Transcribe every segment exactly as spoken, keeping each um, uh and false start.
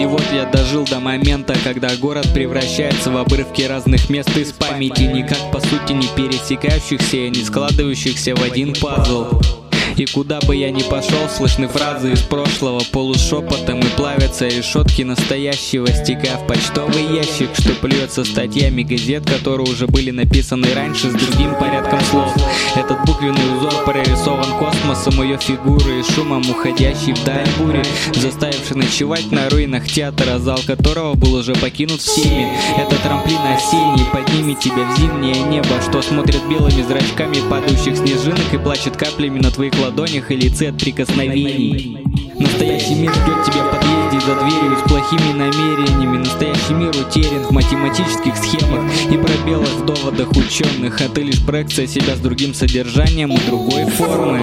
И вот я дожил до момента, когда город превращается в обрывки разных мест из памяти, никак по сути не пересекающихся и не складывающихся в один пазл. И куда бы я ни пошел, слышны фразы из прошлого полушепотом, и плавятся решетки настоящего, стекая в почтовый ящик, что плюется статьями газет, которые уже были написаны раньше с другим порядком слов. Этот буквенный узор прорисован космосом, ее фигуры и шумом уходящей вдаль бури, заставивший ночевать на руинах театра, зал которого был уже покинут всеми. Это трамплин осенний поднимет тебя в зимнее небо, что смотрит белыми зрачками падающих снежинок и плачет каплями на твоих ладонях и лице от прикосновений. Настоящий мир ждет тебя в подъезде за дверью с плохими намерениями. Настоящий мир утерян в математических схемах и пробелах в доводах ученых, а ты лишь проекция себя с другим содержанием и другой формы.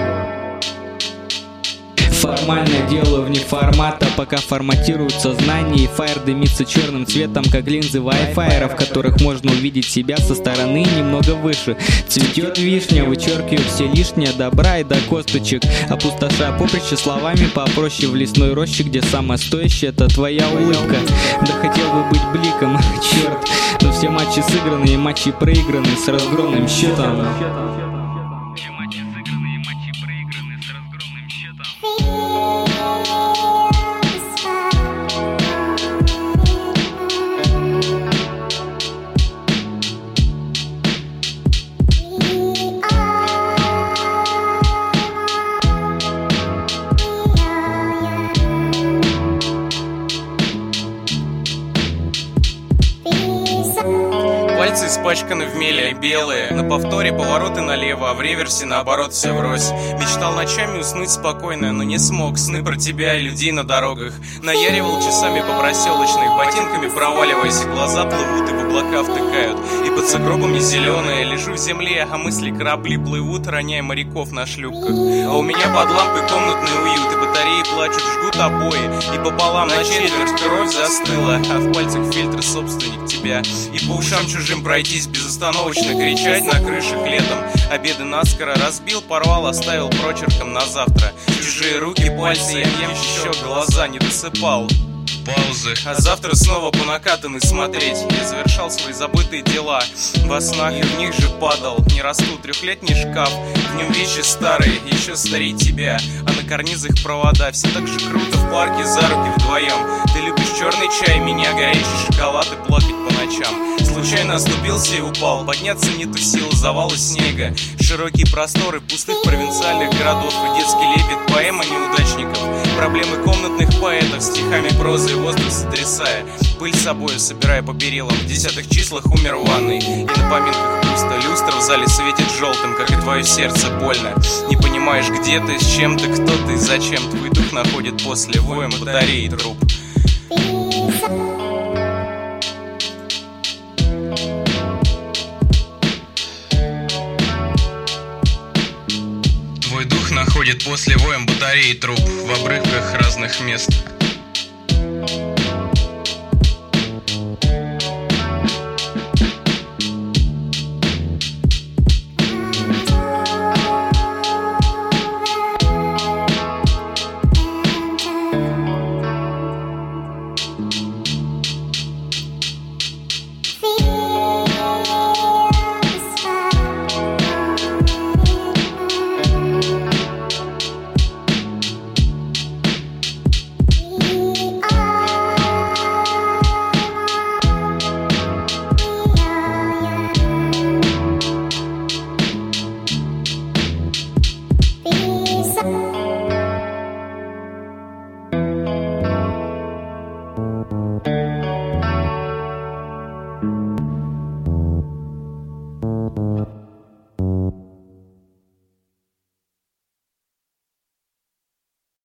Формально делаю вне формата, пока форматируют сознание, и фаер дымится черным цветом, как линзы Wi-Fi, в которых можно увидеть себя со стороны немного выше. Цветет вишня, вычеркиваю все лишнее добра и до косточек, опустошая поприще словами попроще в лесной роще, где самое стоящее — это твоя улыбка. Да хотел бы быть бликом, черт, но все матчи сыграны и матчи проиграны с разгромным счетом. Пальцы испачканы в меле, белые. На повторе повороты налево, а в реверсе наоборот все врозь. Мечтал ночами уснуть спокойно, но не смог. Сны про тебя и людей на дорогах. Наяривал часами по проселочной, ботинками проваливаясь, глаза плывут и в облака втыкают. И под сугробами зеленые, лежу в земле, а мысли корабли плывут, роняя моряков на шлюпках. А у меня под лампой комнатный уют, и батареи плачут, жгут обои. И пополам на четверть кровь застыла, а в пальцах фильтр собственник тебя. И по ушам чужим пройтись, безостановочно кричать на крышах летом. Обеды наскоро разбил, порвал, оставил прочерком на завтра. Чужие руки, пальцы, я ем еще, глаза не досыпал. Паузы. А завтра снова по накатанной смотреть. Я завершал свои забытые дела. Во снах и в них же падал. Не расту трехлетний шкаф, в нем вещи старые, еще старей тебя. А на карнизах провода. Все так же круто в парке за руки вдвоем. Ты любишь черный чай, меня горячий шоколад и плакать по ночам. Случайно оступился и упал, подняться не ту силу, завалы снега. Широкие просторы пустых провинциальных городов и детский лепет, поэма неудачников. Проблемы комнатных поэтов, стихами прозы и воздух сотрясая. Пыль с собою собирая по перилам, в десятых числах умер в ванной. И на поминках пусто, люстра в зале светит желтым, как и твое сердце больно. Не понимаешь, где ты, с чем ты, кто ты, зачем. Твой дух находит после воем батареи труп. Твой дух находит после воем батареи труп в обрывках разных мест.